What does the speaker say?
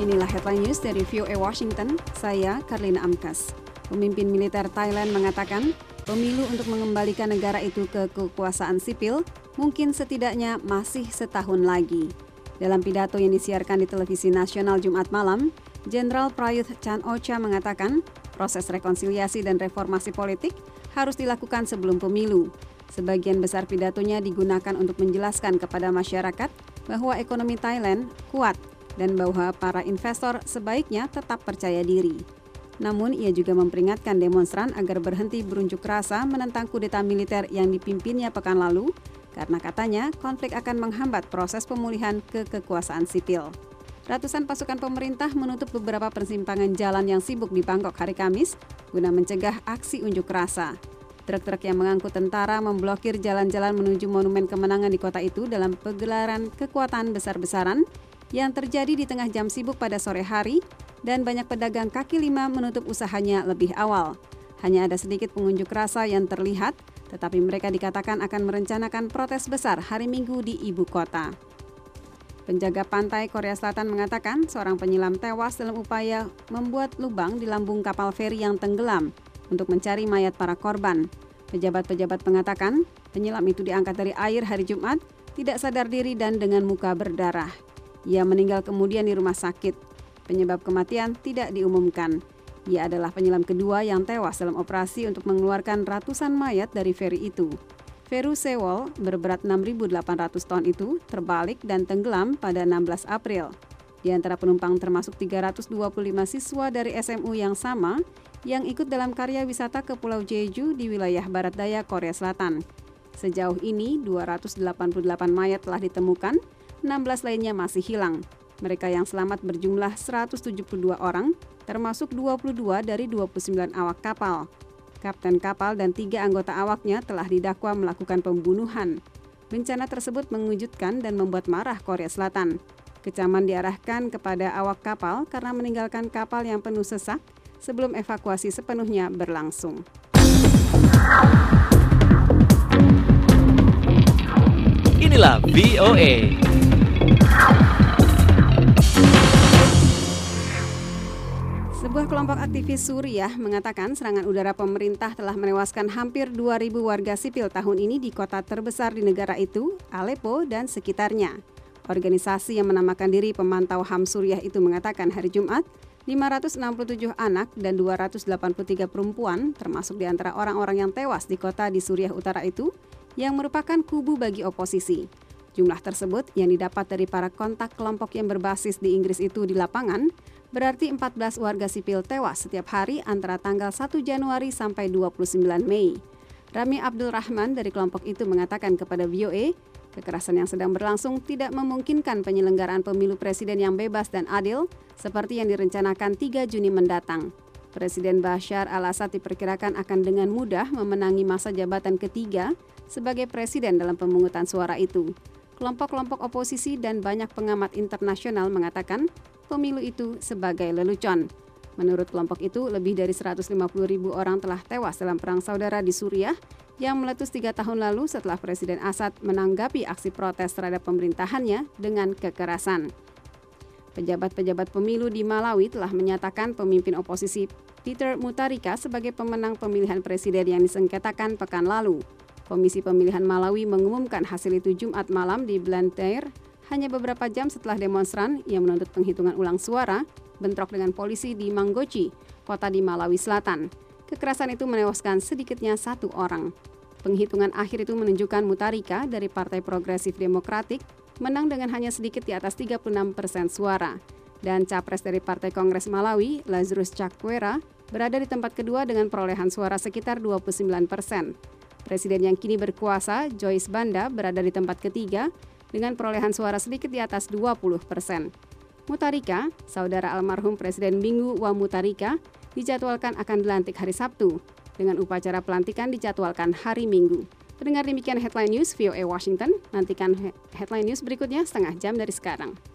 Inilah headline news dari VOA Washington, saya Karlina Amkas. Pemimpin militer Thailand mengatakan pemilu untuk mengembalikan negara itu ke kekuasaan sipil mungkin setidaknya masih setahun lagi. Dalam pidato yang disiarkan di televisi nasional Jumat malam, Jenderal Prayut Chan-o-cha mengatakan proses rekonsiliasi dan reformasi politik harus dilakukan sebelum pemilu. Sebagian besar pidatonya digunakan untuk menjelaskan kepada masyarakat bahwa ekonomi Thailand kuat dan bahwa para investor sebaiknya tetap percaya diri. Namun, ia juga memperingatkan demonstran agar berhenti berunjuk rasa menentang kudeta militer yang dipimpinnya pekan lalu, karena katanya konflik akan menghambat proses pemulihan ke kekuasaan sipil. Ratusan pasukan pemerintah menutup beberapa persimpangan jalan yang sibuk di Bangkok hari Kamis guna mencegah aksi unjuk rasa. Truk-truk yang mengangkut tentara memblokir jalan-jalan menuju Monumen Kemenangan di kota itu dalam pegelaran kekuatan besar-besaran yang terjadi di tengah jam sibuk pada sore hari, dan banyak pedagang kaki lima menutup usahanya lebih awal. Hanya ada sedikit pengunjuk rasa yang terlihat, tetapi mereka dikatakan akan merencanakan protes besar hari Minggu di ibu kota. Penjaga pantai Korea Selatan mengatakan seorang penyelam tewas dalam upaya membuat lubang di lambung kapal feri yang tenggelam untuk mencari mayat para korban. Pejabat-pejabat mengatakan penyelam itu diangkat dari air hari Jumat, tidak sadar diri dan dengan muka berdarah. Ia meninggal kemudian di rumah sakit. Penyebab kematian tidak diumumkan. Ia adalah penyelam kedua yang tewas dalam operasi untuk mengeluarkan ratusan mayat dari feri itu. Feri Sewol berberat 6.800 ton itu terbalik dan tenggelam pada 16 April. Di antara penumpang termasuk 325 siswa dari SMU yang sama yang ikut dalam karya wisata ke Pulau Jeju di wilayah barat daya Korea Selatan. Sejauh ini 288 mayat telah ditemukan, 16 lainnya masih hilang. Mereka yang selamat berjumlah 172 orang, termasuk 22 dari 29 awak kapal. Kapten kapal dan 3 anggota awaknya telah didakwa melakukan pembunuhan. Bencana tersebut mengejutkan dan membuat marah Korea Selatan. Kecaman diarahkan kepada awak kapal karena meninggalkan kapal yang penuh sesak sebelum evakuasi sepenuhnya berlangsung. Inilah VOA. Sebuah kelompok aktivis Suriah mengatakan serangan udara pemerintah telah menewaskan hampir 2.000 warga sipil tahun ini di kota terbesar di negara itu, Aleppo dan sekitarnya. Organisasi yang menamakan diri Pemantau HAM Suriah itu mengatakan hari Jumat, 567 anak dan 283 perempuan, termasuk di antara orang-orang yang tewas di kota di Suriah Utara itu, yang merupakan kubu bagi oposisi. Jumlah tersebut yang didapat dari para kontak kelompok yang berbasis di Inggris itu di lapangan, berarti 14 warga sipil tewas setiap hari antara tanggal 1 Januari sampai 29 Mei. Rami Abdul Rahman dari kelompok itu mengatakan kepada VOA, kekerasan yang sedang berlangsung tidak memungkinkan penyelenggaraan pemilu presiden yang bebas dan adil seperti yang direncanakan 3 Juni mendatang. Presiden Bashar al-Assad diperkirakan akan dengan mudah memenangi masa jabatan ketiga sebagai presiden dalam pemungutan suara itu. Kelompok-kelompok oposisi dan banyak pengamat internasional mengatakan pemilu itu sebagai lelucon. Menurut kelompok itu, lebih dari 150.000 orang telah tewas dalam perang saudara di Suriah yang meletus 3 tahun lalu setelah Presiden Assad menanggapi aksi protes terhadap pemerintahannya dengan kekerasan. Pejabat-pejabat pemilu di Malawi telah menyatakan pemimpin oposisi Peter Mutharika sebagai pemenang pemilihan presiden yang disengketakan pekan lalu. Komisi Pemilihan Malawi mengumumkan hasil itu Jumat malam di Blantyre, hanya beberapa jam setelah demonstran yang menuntut penghitungan ulang suara bentrok dengan polisi di Mangochi, kota di Malawi Selatan. Kekerasan itu menewaskan sedikitnya 1 orang. Penghitungan akhir itu menunjukkan Mutharika dari Partai Progresif Demokratik menang dengan hanya sedikit di atas 36% suara. Dan capres dari Partai Kongres Malawi, Lazarus Chakwera, berada di tempat kedua dengan perolehan suara sekitar 29%. Presiden yang kini berkuasa, Joyce Banda, berada di tempat ketiga dengan perolehan suara sedikit di atas 20%. Mutharika, saudara almarhum Presiden Bingu wa Mutharika, dijadwalkan akan dilantik hari Sabtu, dengan upacara pelantikan dijadwalkan hari Minggu. Pendengar, demikian Headline News VOA Washington. Nantikan Headline News berikutnya setengah jam dari sekarang.